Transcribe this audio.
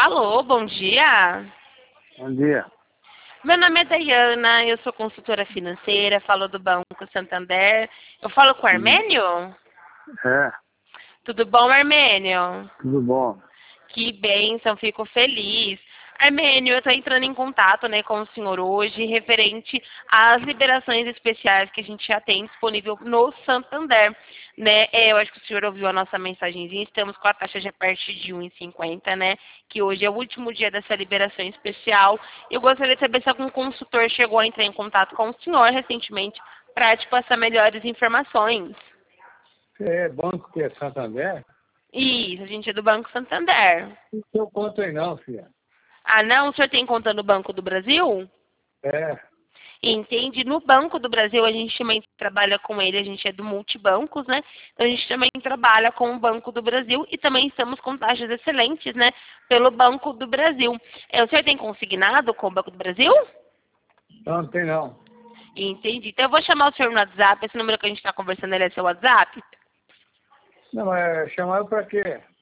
Alô, bom dia. Bom dia. Meu nome é Dayana, eu sou consultora financeira, falo do Banco Santander. Eu falo com o Armênio? É, Tudo bom, Armênio? tudo bom. Que bênção, fico feliz. Armênio, eu estou entrando em contato, com o senhor hoje, referente às liberações especiais que a gente já tem disponível no Santander, né? Eu acho que o senhor ouviu a nossa mensagenzinha, estamos com a taxa de a partir de 1,50, né? Que hoje é o último dia dessa liberação especial. Eu gostaria de saber se algum consultor chegou a entrar em contato com o senhor recentemente para te passar melhores informações. Você é banco que é Santander? Isso, a gente é do Banco Santander. Não tenho conta aí não, filha. Ah, não? O senhor tem conta no Banco do Brasil? É, Entende? No Banco do Brasil, a gente também trabalha com ele, a gente é do multibancos, né? Então, a gente também trabalha com o Banco do Brasil e também estamos com taxas excelentes, né? Pelo Banco do Brasil. O senhor tem consignado com o Banco do Brasil? não tem não. Entendi. Então, eu vou chamar o senhor no WhatsApp. Esse número que a gente está conversando, ele é seu WhatsApp? Não, mas chamaram pra quê?